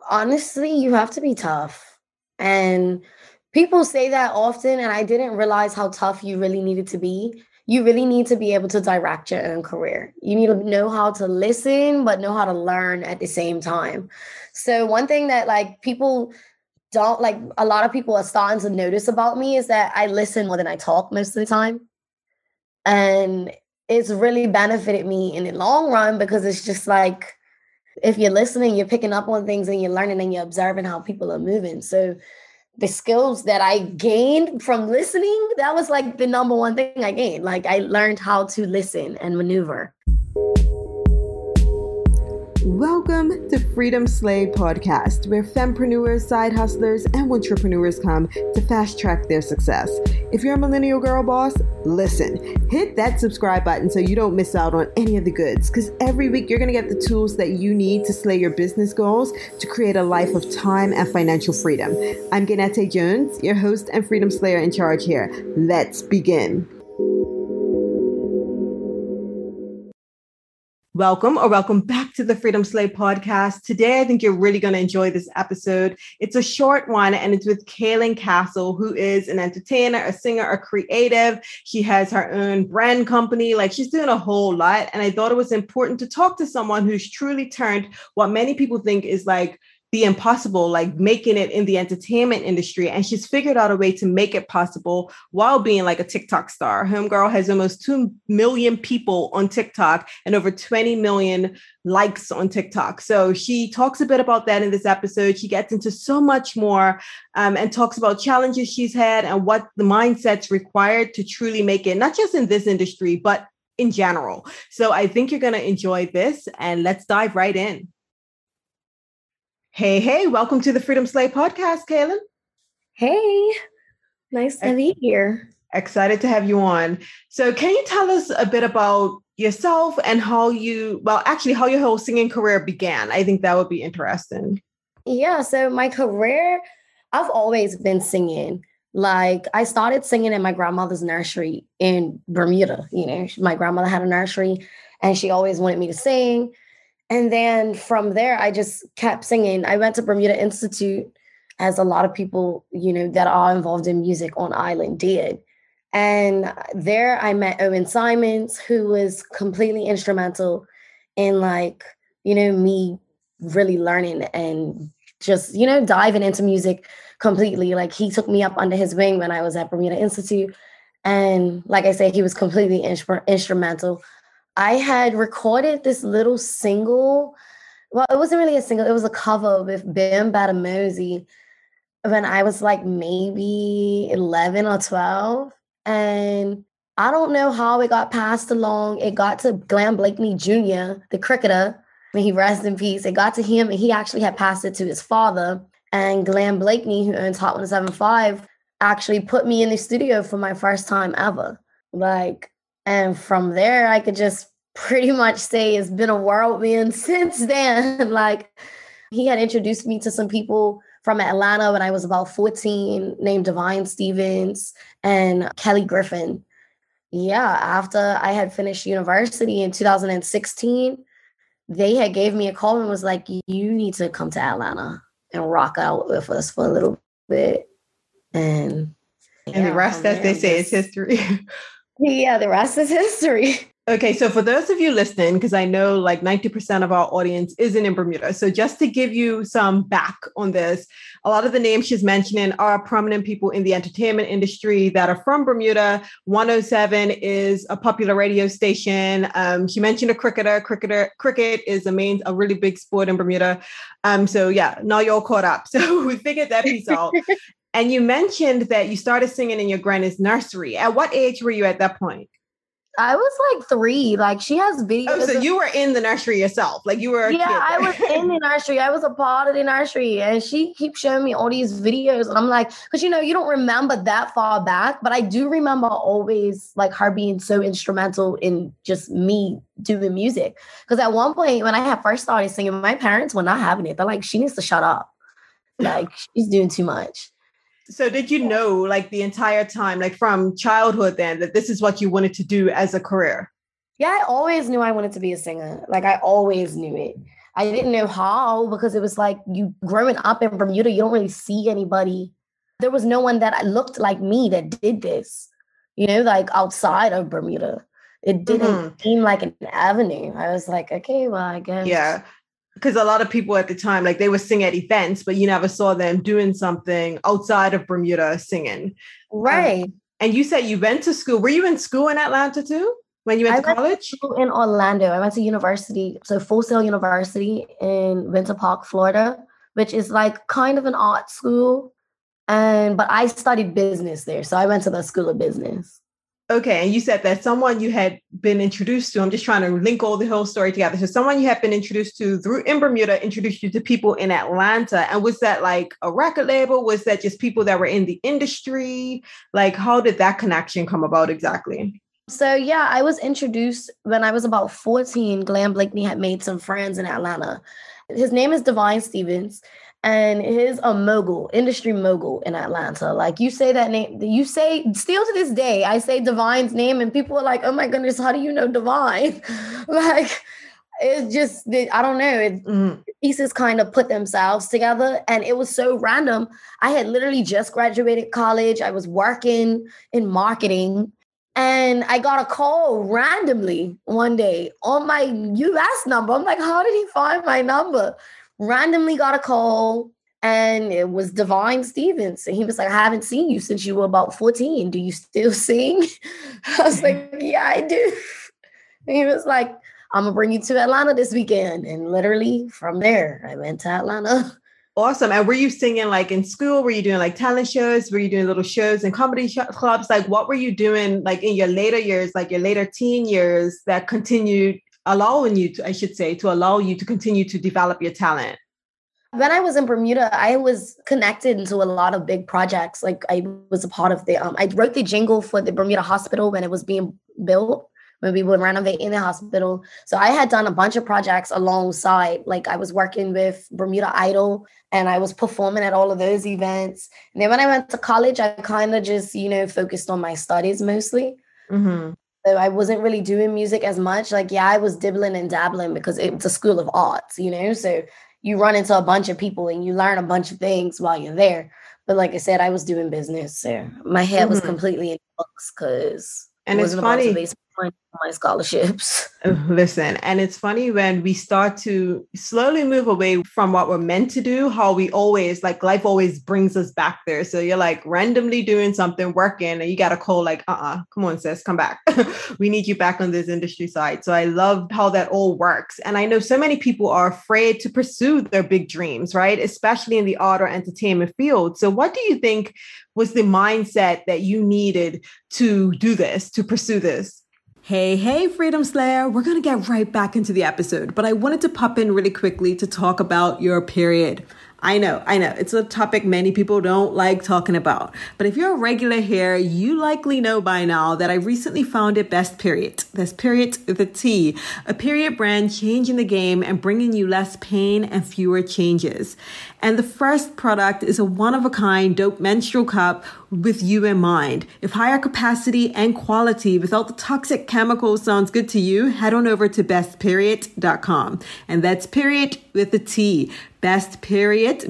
Honestly, you have to be tough. And people say that often, and I didn't realize how tough you really needed to be. You really need to be able to direct your own career. You need to know how to listen, but know how to learn at the same time. So, one thing that like people don't like, a lot of people are starting to notice about me is that I listen more than I talk most of the time. And it's really benefited me in the long run because it's just like, if you're listening, you're picking up on things and you're learning and you're observing how people are moving. So the skills that I gained from listening, that was like the number one thing I gained. Like I learned how to listen and maneuver. Welcome to Freedom Slay Podcast, where fempreneurs, side hustlers, and entrepreneurs come to fast track their success. If you're a millennial girl boss, listen, hit that subscribe button so you don't miss out on any of the goods, because every week you're going to get the tools that you need to slay your business goals to create a life of time and financial freedom. I'm Ganette Jones, your host and Freedom Slayer in charge here. Let's begin. Welcome back to the Freedom Slay podcast. Today, I think you're really going to enjoy this episode. It's a short one, and it's with Kaylin Castle, who is an entertainer, a singer, a creative. She has her own brand company. Like, she's doing a whole lot. And I thought it was important to talk to someone who's truly turned what many people think is like the impossible, like making it in the entertainment industry. And she's figured out a way to make it possible while being like a TikTok star. Homegirl has almost 2 million people on TikTok and over 20 million likes on TikTok. So she talks a bit about that in this episode. She gets into so much more and talks about challenges she's had and what the mindset's required to truly make it, not just in this industry, but in general. So I think you're going to enjoy this, and let's dive right in. Hey, welcome to the Freedom Slay podcast, Kaylin. Hey, nice to be here. Excited to have you on. So can you tell us a bit about yourself and how your whole singing career began? I think that would be interesting. Yeah, so my career, I've always been singing. Like I started singing in my grandmother's nursery in Bermuda. You know, my grandmother had a nursery and she always wanted me to sing. And then from there, I just kept singing. I went to Bermuda Institute, as a lot of people, you know, that are involved in music on island did. And there I met Owen Simons, who was completely instrumental in like, you know, me really learning and just, you know, diving into music completely. Like he took me up under his wing when I was at Bermuda Institute. And like I said, he was completely instrumental. I had recorded this little single. Well, it wasn't really a single. It was a cover with Bim Badamosi when I was like maybe 11 or 12. And I don't know how it got passed along. It got to Glenn Blakeney Jr., the cricketer, when he rests in peace. It got to him and he actually had passed it to his father. And Glenn Blakeney, who owns Hot 107.5, actually put me in the studio for my first time ever. And from there, I could just pretty much say it's been a whirlwind since then. Like he had introduced me to some people from Atlanta when I was about 14 named Divine Stevens and Kelly Griffin. Yeah, after I had finished university in 2016, they had gave me a call and was like, you need to come to Atlanta and rock out with us for a little bit. And the rest, as they say, is history. Yeah, the rest is history. Okay, so for those of you listening, because I know like 90% of our audience isn't in Bermuda. So just to give you some back on this, a lot of the names she's mentioning are prominent people in the entertainment industry that are from Bermuda. 107 is a popular radio station. She mentioned a cricketer. Cricket is a really big sport in Bermuda. So yeah, now you're all caught up. So we figured that piece out. And you mentioned that you started singing in your grandma's nursery. At what age were you at that point? I was like 3. Like she has videos. Oh, so you were in the nursery yourself? Like you were a kid. I was in the nursery. I was a part of the nursery. And she keeps showing me all these videos. And I'm like, because, you know, you don't remember that far back. But I do remember always like her being so instrumental in just me doing music. Because at one point when I had first started singing, my parents were not having it. They're like, she needs to shut up. Like she's doing too much. So did you know like the entire time, like from childhood then, that this is what you wanted to do as a career? Yeah, I always knew I wanted to be a singer. Like I always knew it. I didn't know how, because it was like you growing up in Bermuda, you don't really see anybody. There was no one that looked like me that did this, like outside of Bermuda. It didn't seem like an avenue. I was like, okay, well, I guess. Yeah. Because a lot of people at the time, like they would sing at events, but you never saw them doing something outside of Bermuda singing. Right. And you said you went to school. Were you in school in Atlanta too when you went to college? In Orlando. I went to university. So Full Sail University in Winter Park, Florida, which is like kind of an art school. But I studied business there. So I went to the School of Business. Okay. And you said that someone you had been introduced to, I'm just trying to link all the whole story together. So someone you had been introduced to in Bermuda introduced you to people in Atlanta. And was that like a record label? Was that just people that were in the industry? Like, how did that connection come about exactly? So, yeah, I was introduced when I was about 14. Glenn Blakeney had made some friends in Atlanta. His name is Divine Stevens. And he's a mogul, industry mogul in Atlanta. Like you say that name, you say, still to this day, I say Divine's name and people are like, oh my goodness, how do you know Divine? Like, it's just, I don't know. Pieces kind of put themselves together. And it was so random. I had literally just graduated college. I was working in marketing. And I got a call randomly one day on my US number. I'm like, how did he find my number? Randomly got a call, and it was Divine Stevens. And he was like, I haven't seen you since you were about 14. Do you still sing? I was like, yeah, I do. And he was like, I'm going to bring you to Atlanta this weekend. And literally from there, I went to Atlanta. Awesome. And were you singing like in school? Were you doing like talent shows? Were you doing little shows and comedy clubs? Like what were you doing like in your later years, like your later teen years that continued allowing you to, I should say, to allow you to continue to develop your talent? When I was in Bermuda, I was connected into a lot of big projects. Like I was a part of I wrote the jingle for the Bermuda Hospital when it was being built, when we were renovating the hospital. So I had done a bunch of projects alongside. Like I was working with Bermuda Idol and I was performing at all of those events. And then when I went to college, I kind of just, focused on my studies mostly. Mm-hmm. So I wasn't really doing music as much. Like, yeah, I was dibbling and dabbling because it's a school of arts, so you run into a bunch of people and you learn a bunch of things while you're there. But like I said, I was doing business. So my head was completely in books because it wasn't about to base my scholarships. Listen, and it's funny when we start to slowly move away from what we're meant to do, how we always, like life always brings us back there. So you're like randomly doing something, working, and you got a call like, come on, sis, come back. We need you back on this industry side. So I love how that all works. And I know so many people are afraid to pursue their big dreams, right? Especially in the art or entertainment field. So what do you think was the mindset that you needed to do this, to pursue this? Hey, Freedom Slayer. We're going to get right back into the episode, but I wanted to pop in really quickly to talk about your period. I know. It's a topic many people don't like talking about. But if you're a regular here, you likely know by now that I recently founded Best Period. Best Period with a T, a period brand changing the game and bringing you less pain and fewer changes. And the first product is a one-of-a-kind dope menstrual cup with you in mind. If higher capacity and quality without the toxic chemicals sounds good to you, head on over to bestperiod.com. And that's period with a T. Best Period,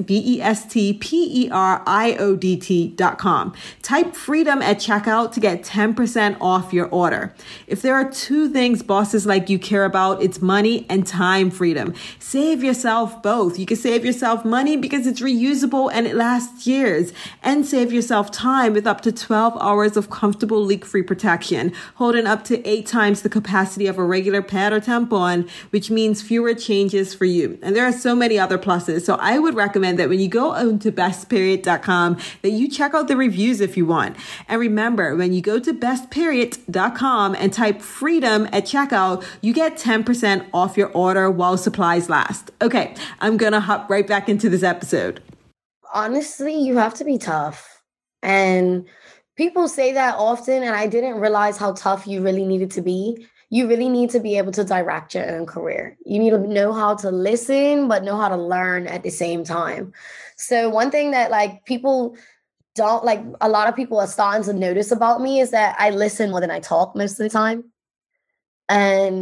BESTPERIODT.com. Type freedom at checkout to get 10% off your order. If there are two things bosses like you care about, it's money and time freedom. Save yourself both. You can save yourself money because it's reusable and it lasts years, and save yourself time with up to 12 hours of comfortable leak-free protection, holding up to 8 times the capacity of a regular pad or tampon, which means fewer changes for you. And there are so many other pluses. So I would recommend that when you go onto bestperiod.com that you check out the reviews if you want. And remember, when you go to bestperiod.com and type freedom at checkout, you get 10% off your order while supplies last. Okay, I'm going to hop right back into this episode. Honestly, you have to be tough. And people say that often, and I didn't realize how tough you really needed to be. You really need to be able to direct your own career. You need to know how to listen, but know how to learn at the same time. So one thing that like people don't like, a lot of people are starting to notice about me is that I listen more than I talk most of the time. And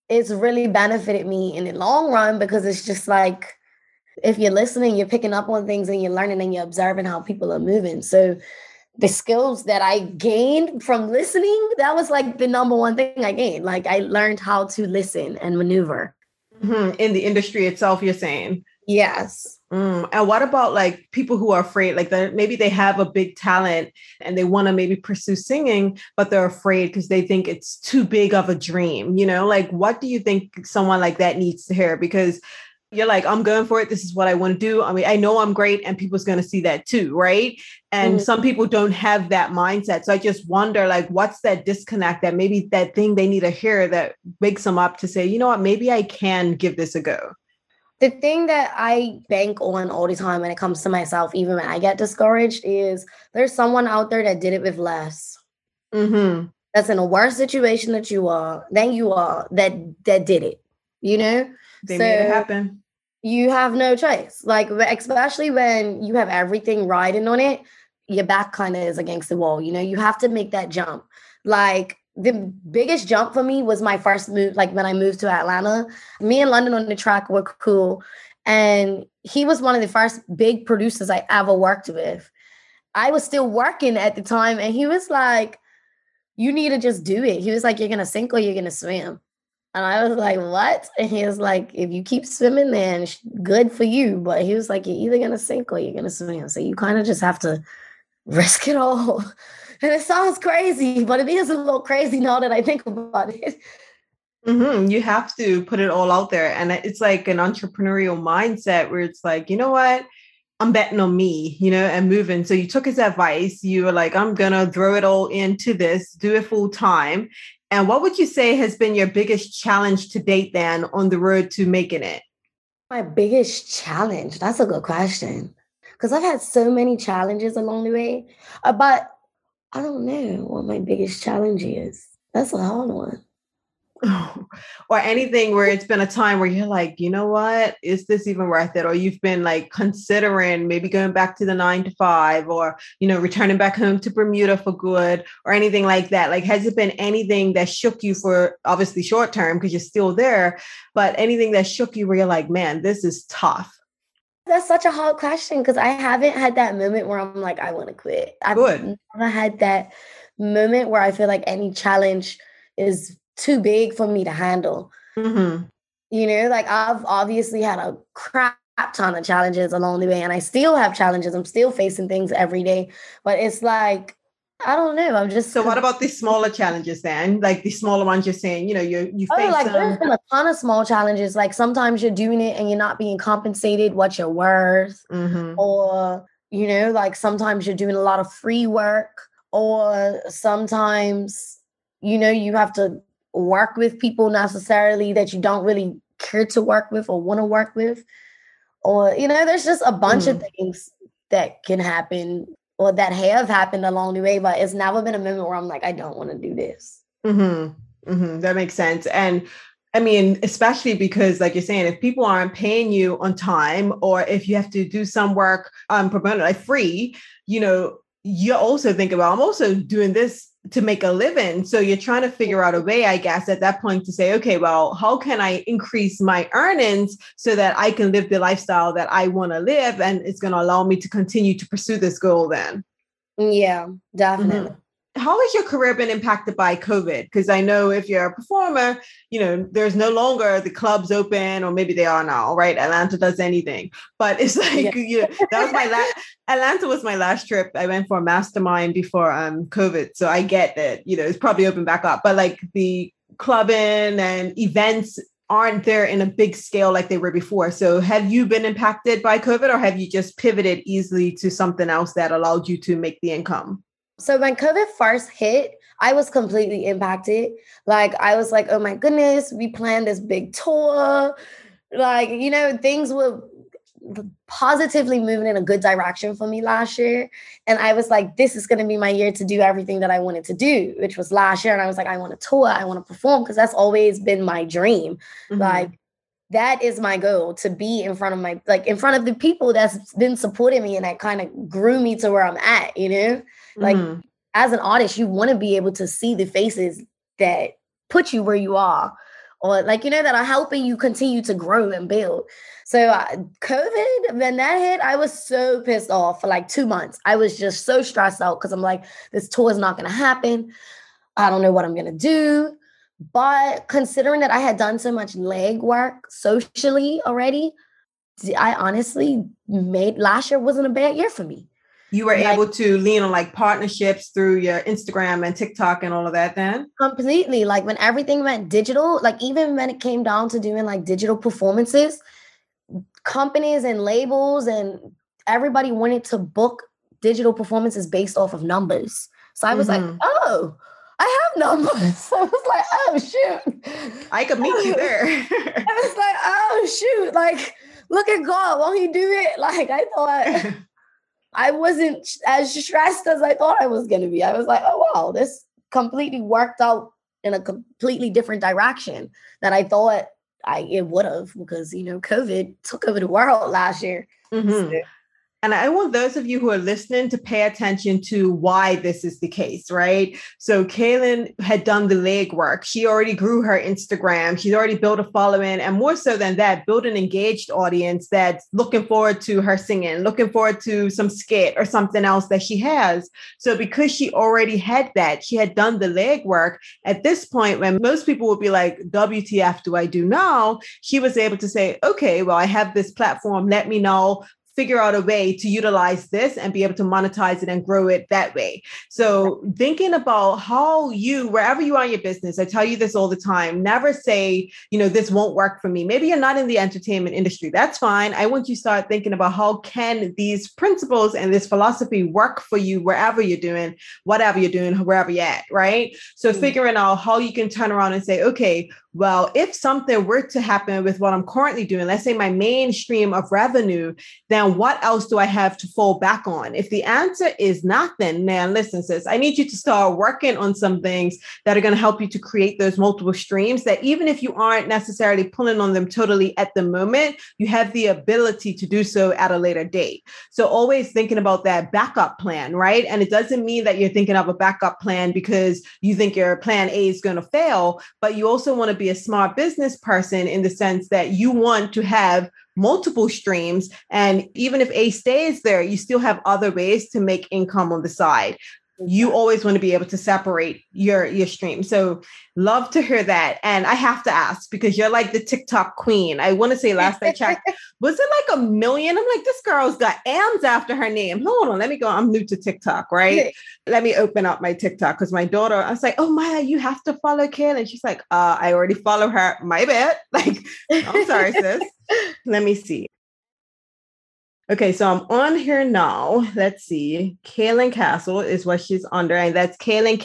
it's really benefited me in the long run because it's just like, if you're listening, you're picking up on things and you're learning and you're observing how people are moving. So the skills that I gained from listening, that was like the number one thing I gained. Like I learned how to listen and maneuver. In the industry itself, you're saying? Yes. And what about like people who are afraid, like maybe they have a big talent and they want to maybe pursue singing, but they're afraid because they think it's too big of a dream, like what do you think someone like that needs to hear? Because you're like, I'm going for it. This is what I want to do. I mean, I know I'm great and people's going to see that too, right? And some people don't have that mindset. So I just wonder, like, what's that disconnect that maybe that thing they need to hear that wakes them up to say, you know what, maybe I can give this a go. The thing that I bank on all the time when it comes to myself, even when I get discouraged, is there's someone out there that did it with less. That's in a worse situation than you are, that did it, They made it happen. You have no choice. Like, especially when you have everything riding on it, your back kind of is against the wall. You have to make that jump. Like, the biggest jump for me was my first move. Like when I moved to Atlanta, me and London on the track were cool. And he was one of the first big producers I ever worked with. I was still working at the time. And he was like, you need to just do it. He was like, you're going to sink or you're going to swim. And I was like, what? And he was like, if you keep swimming, then good for you. But he was like, you're either going to sink or you're going to swim. So you kind of just have to risk it all. And it sounds crazy, but it is a little crazy now that I think about it. You have to put it all out there. And it's like an entrepreneurial mindset where it's like, you know what? I'm betting on me, and moving. So you took his advice. You were like, I'm going to throw it all into this, do it full time. And what would you say has been your biggest challenge to date then on the road to making it? My biggest challenge? That's a good question. Because I've had so many challenges along the way. But I don't know what my biggest challenge is. That's a hard one. Or anything where it's been a time where you're like, you know what, is this even worth it? Or you've been like considering maybe going back to the 9 to 5 or, returning back home to Bermuda for good or anything like that. Like, has it been anything that shook you for obviously short term because you're still there, but anything that shook you where you're like, man, this is tough? That's such a hard question because I haven't had that moment where I'm like, I want to quit. I've never had that moment where I feel like any challenge is too big for me to handle. Like I've obviously had a crap ton of challenges along the way and I still have challenges. I'm still facing things every day, but it's like, I don't know. I'm just. So what about the smaller challenges then? Like the smaller ones you're saying, you face like there's been a ton of small challenges. Like sometimes you're doing it and you're not being compensated what you're worth. Or, like sometimes you're doing a lot of free work or sometimes, you have to work with people necessarily that you don't really care to work with or want to work with. Or, there's just a bunch of things that can happen or that have happened along the way, but it's never been a moment where I'm like, I don't want to do this. That makes sense. And I mean, especially because like you're saying, if people aren't paying you on time, or if you have to do some work pro bono, like free, you also think about, I'm also doing this to make a living. So you're trying to figure out a way, I guess, at that point to say, okay, well, how can I increase my earnings so that I can live the lifestyle that I want to live? And it's going to allow me to continue to pursue this goal then. Yeah, definitely. How has your career been impacted by COVID? Because I know if you're a performer, there's no longer the clubs open, or maybe they are now, right? Atlanta does anything, but it's like, that was my Atlanta was my last trip. I went for a mastermind before COVID. So I get that, it's probably open back up, but like the clubbing and events aren't there in a big scale like they were before. So have you been impacted by COVID, or have you just pivoted easily to something else that allowed you to make the income? So when COVID first hit, I was completely impacted. Like, I was like, oh my goodness, we planned this big tour. Like, things were positively moving in a good direction for me last year. And I was like, this is going to be my year to do everything that I wanted to do, which was last year. And I was like, I want to tour, I want to perform, because that's always been my dream. Like, that is my goal, to be in front of in front of the people that's been supporting me and that kind of grew me to where I'm at, Like, as an artist, you want to be able to see the faces that put you where you are, or like, that are helping you continue to grow and build. So COVID, when that hit, I was so pissed off for like 2 months. I was just so stressed out because I'm like, this tour is not going to happen. I don't know what I'm going to do. But considering that I had done so much leg work socially already, I honestly made last year wasn't a bad year for me. You were able to lean on like partnerships through your Instagram and TikTok and all of that then? Completely. Like when everything went digital, like even when it came down to doing like digital performances, companies and labels and everybody wanted to book digital performances based off of numbers. So I was like, oh, I have numbers. I was like, oh, shoot. I could meet you there. I was like, oh, shoot. Like, look at God. Won't he do it? Like, I thought I wasn't as stressed as I thought I was going to be. I was like, oh, wow, this completely worked out in a completely different direction than I thought it would have, because, COVID took over the world last year. So, and I want those of you who are listening to pay attention to why this is the case, right? So Kaylin had done the legwork. She already grew her Instagram. She's already built a following. And more so than that, built an engaged audience that's looking forward to her singing, looking forward to some skit or something else that she has. So because she already had that, she had done the legwork. At this point, when most people would be like, WTF do I do now? She was able to say, okay, well, I have this platform. Let me know. Figure out a way to utilize this and be able to monetize it and grow it that way. So thinking about how wherever you are in your business, I tell you this all the time, never say, this won't work for me. Maybe you're not in the entertainment industry. That's fine. I want you to start thinking about how can these principles and this philosophy work for you wherever you're doing, whatever you're doing, wherever you're at, right? So figuring out how you can turn around and say, okay, well, if something were to happen with what I'm currently doing, let's say my main stream of revenue, then what else do I have to fall back on? If the answer is nothing, man, listen, sis, I need you to start working on some things that are going to help you to create those multiple streams that even if you aren't necessarily pulling on them totally at the moment, you have the ability to do so at a later date. So always thinking about that backup plan, right? And it doesn't mean that you're thinking of a backup plan because you think your plan A is going to fail, but you also want to be a smart business person in the sense that you want to have multiple streams. And even if A stays there, you still have other ways to make income on the side. You always want to be able to separate your stream. So love to hear that. And I have to ask, because you're like the TikTok queen. I want to say last I checked, was it like 1 million? I'm like, this girl's got M's after her name. Hold on, let me go. I'm new to TikTok, right? Let me open up my TikTok because my daughter, I was like, oh, Maya, you have to follow Kaylin. And she's like, I already follow her. My bad. Like, I'm sorry, sis. Let me see. Okay, so I'm on here now. Let's see. Kaylin Castle is what she's under, and that's Kaylin,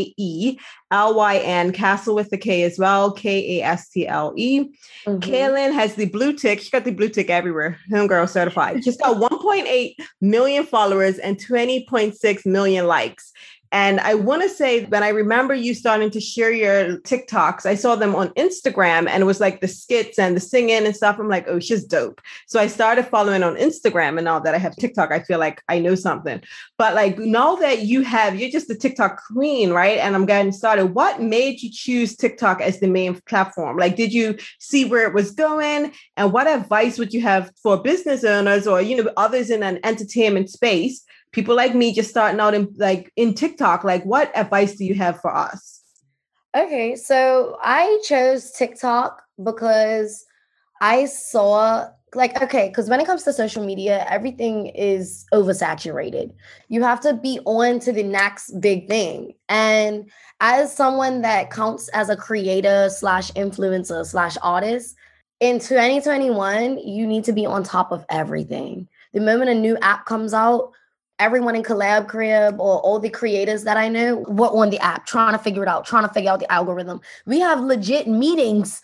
Kaelyn, Castle with the K as well, Kastle. Kaylin has the blue tick. She got the blue tick everywhere. Homegirl certified. She's got 1.8 million followers and 20.6 million likes. And I want to say that I remember you starting to share your TikToks. I saw them on Instagram and it was like the skits and the singing and stuff. I'm like, oh, she's dope. So I started following on Instagram, and now that I have TikTok, I feel like I know something. But like now that you're just the TikTok queen, right? And I'm getting started. What made you choose TikTok as the main platform? Like, did you see where it was going? And what advice would you have for business owners or, others in an entertainment space? People like me just starting out in TikTok, like what advice do you have for us? Okay, so I chose TikTok because I saw because when it comes to social media, everything is oversaturated. You have to be on to the next big thing. And as someone that counts as a creator / influencer / artist, in 2021, you need to be on top of everything. The moment a new app comes out, everyone in Collab Crib or all the creators that I know were on the app trying to figure it out, trying to figure out the algorithm. We have legit meetings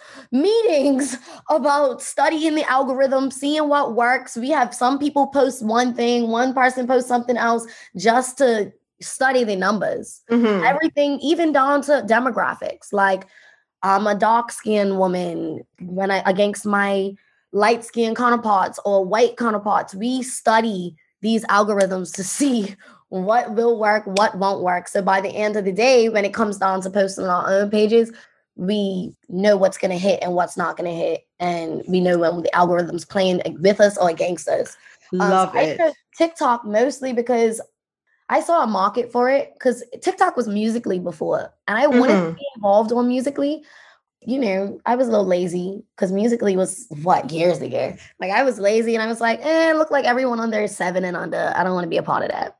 about studying the algorithm, seeing what works. We have some people post one thing, one person posts something else just to study the numbers. Everything, even down to demographics. Like, I'm a dark-skinned woman against my light-skinned counterparts or white counterparts. We study these algorithms to see what will work, what won't work. So by the end of the day, when it comes down to posting on our own pages, we know what's going to hit and what's not going to hit. And we know when the algorithm's playing with us or against us. Love it. I chose TikTok mostly because I saw a market for it, because TikTok was Musical.ly before, and I wanted to be involved on Musical.ly. You know, I was a little lazy because Musical.ly was years ago. Like, I was lazy and I was like, it looked like everyone under is 7 and under. I don't want to be a part of that.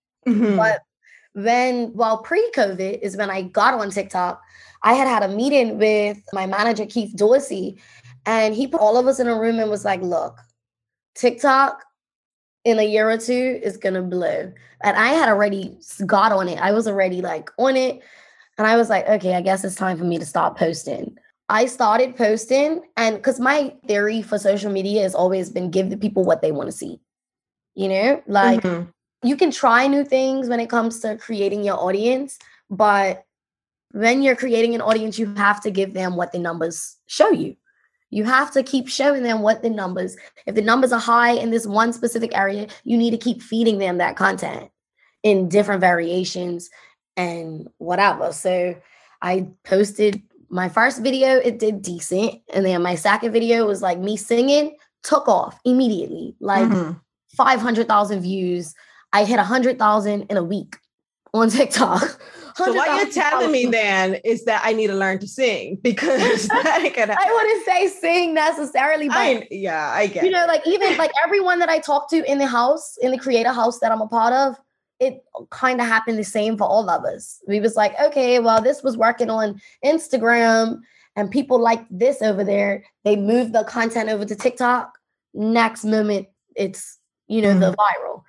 But then, pre-COVID is when I got on TikTok. I had a meeting with my manager, Keith Dorsey, and he put all of us in a room and was like, look, TikTok in a year or two is going to blow. And I had already got on it. I was already like on it. And I was like, okay, I guess it's time for me to start posting. I started posting, and because my theory for social media has always been give the people what they want to see. You know, like you can try new things when it comes to creating your audience, but when you're creating an audience, you have to give them what the numbers show you. You have to keep showing them what the numbers, if the numbers are high in this one specific area, you need to keep feeding them that content in different variations and whatever. So I posted my first video, it did decent. And then my second video was like me singing, took off immediately, like 500,000 views. I hit 100,000 in a week on TikTok. So what you're telling me then is that I need to learn to sing, because I wouldn't say sing necessarily, but I get you know, like even like everyone that I talk to in the house, in the creator house that I'm a part of, it kind of happened the same for all of us. We was like, okay, well, this was working on Instagram and people like this over there. They moved the content over to TikTok. Next moment, it's, you know, the viral.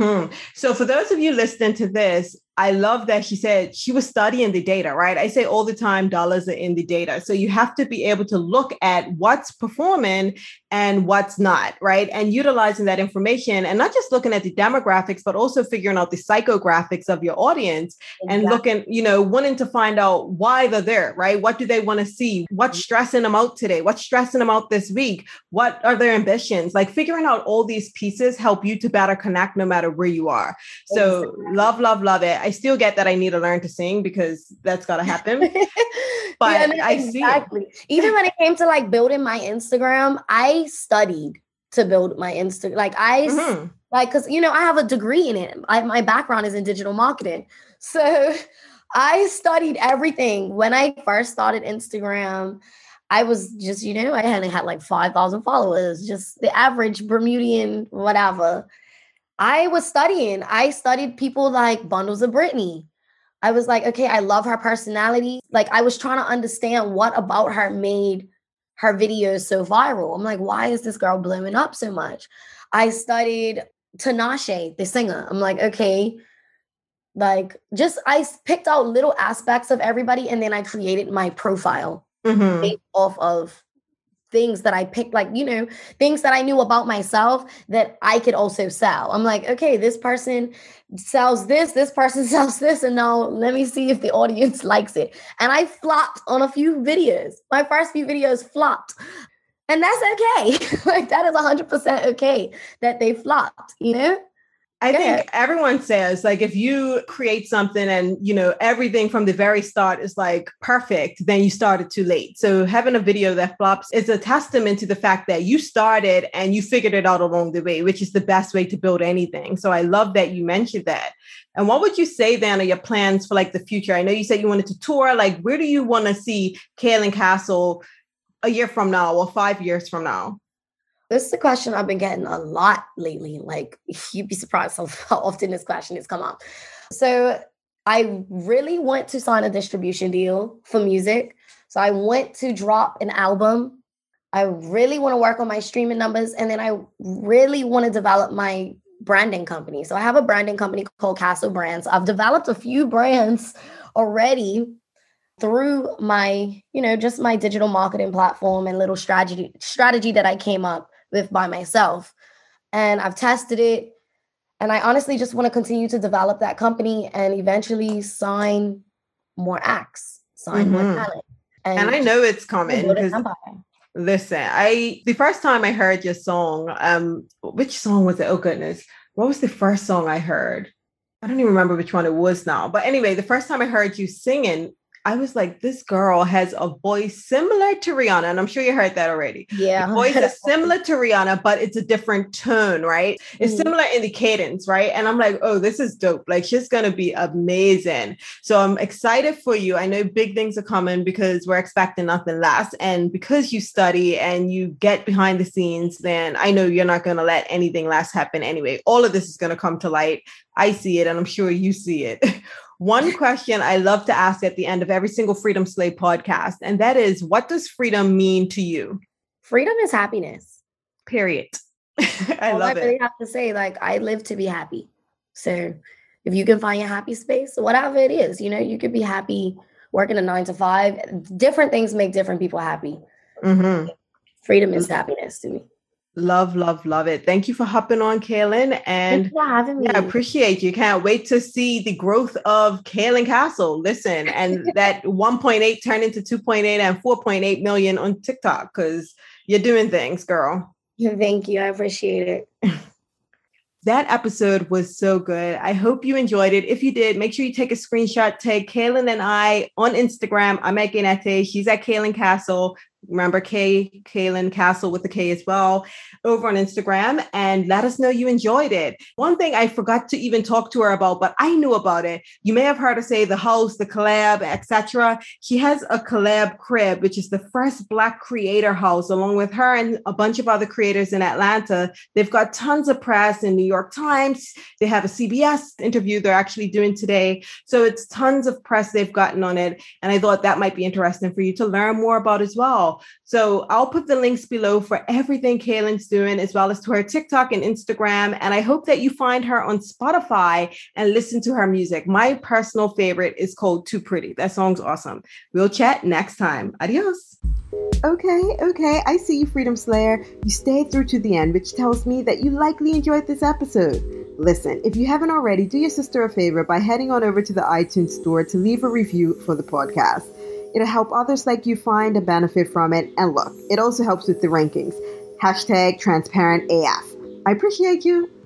So for those of you listening to this, I love that she said she was studying the data, right? I say all the time, dollars are in the data. So you have to be able to look at what's performing and what's not, right? And utilizing that information, and not just looking at the demographics, but also figuring out the psychographics of your audience and looking, you know, wanting to find out why they're there, right? What do they want to see? What's stressing them out today? What's stressing them out this week? What are their ambitions? Like figuring out all these pieces help you to better connect no matter where you are. So love it. I still get that I need to learn to sing, because that's got to happen. But I see it. Even when it came to like building my Instagram, I studied to build my Instagram. Like because, you know, I have a degree in it. My background is in digital marketing. So I studied everything. When I first started Instagram, I was just, you know, I hadn't had like 5,000 followers, just the average Bermudian, whatever. I was studying. I studied people like Bundles of Brittany. I was like, okay, I love her personality. Like, I was trying to understand what about her made her videos so viral. I'm like, why is this girl blowing up so much? I studied Tinashe, the singer. I'm like, okay, like I picked out little aspects of everybody, and then I created my profile based off of things that I picked, like, you know, things that I knew about myself that I could also sell. I'm like, okay, this person sells this person sells this, and now let me see if the audience likes it. And I flopped on a few videos. My first few videos flopped. And that's okay. Like, that is 100% okay that they flopped, you know? I think everyone says, like, if you create something and, you know, everything from the very start is like perfect, then you started too late. So having a video that flops is a testament to the fact that you started and you figured it out along the way, which is the best way to build anything. So I love that you mentioned that. And what would you say then are your plans for like the future? I know you said you wanted to tour. Like, where do you want to see Kaylin Castle a year from now or 5 years from now? This is a question I've been getting a lot lately. Like, you'd be surprised how often this question has come up. So I really want to sign a distribution deal for music. So I want to drop an album. I really want to work on my streaming numbers. And then I really want to develop my branding company. So I have a branding company called Castle Brands. I've developed a few brands already through my, you know, just my digital marketing platform and little strategy that I came up with by myself. And I've tested it. And I honestly just want to continue to develop that company and eventually sign more acts, sign more talent. And I know it's coming because listen, the first time I heard your song, which song was it? Oh goodness. What was the first song I heard? I don't even remember which one it was now. But anyway, the first time I heard you singing, I was like, this girl has a voice similar to Rihanna. And I'm sure you heard that already. Yeah. The voice is similar to Rihanna, but it's a different tone, right? It's similar in the cadence, right? And I'm like, oh, this is dope. Like, she's going to be amazing. So I'm excited for you. I know big things are coming because we're expecting nothing less. And because you study and you get behind the scenes, then I know you're not going to let anything less happen anyway. All of this is going to come to light. I see it, and I'm sure you see it. One question I love to ask at the end of every single Freedom Slay podcast, and that is, what does freedom mean to you? Freedom is happiness. Period. I love it. I really have to say, like, I live to be happy. So if you can find your happy space, whatever it is, you could be happy working a 9 to 5. Different things make different people happy. Mm-hmm. Freedom is happiness to me. Love, love, love it. Thank you for hopping on, Kaylin. And thanks for having me. I appreciate you. Can't wait to see the growth of Kaylin Castle. Listen, and that 1.8 turned into 2.8 and 4.8 million on TikTok, because you're doing things, girl. Thank you. I appreciate it. That episode was so good. I hope you enjoyed it. If you did, make sure you take a screenshot, tag Kaylin and I on Instagram. I'm at Gaynette. She's at Kaylin Castle. Remember, Kaylin Castle with the K as well, over on Instagram, and let us know you enjoyed it. One thing I forgot to even talk to her about, but I knew about it. You may have heard her say the house, the collab, etc. She has a collab crib, which is the first Black creator house, along with her and a bunch of other creators in Atlanta. They've got tons of press in New York Times. They have a CBS interview they're actually doing today. So it's tons of press they've gotten on it. And I thought that might be interesting for you to learn more about as well. So I'll put the links below for everything Kaylin's doing, as well as to her TikTok and Instagram. And I hope that you find her on Spotify and listen to her music. My personal favorite is called Too Pretty. That song's awesome. We'll chat next time. Adios. Okay. I see you, Freedom Slayer. You stayed through to the end, which tells me that you likely enjoyed this episode. Listen, if you haven't already, do your sister a favor by heading on over to the iTunes store to leave a review for the podcast. It'll help others like you find and benefit from it. And look, it also helps with the rankings. #transparentAF. I appreciate you.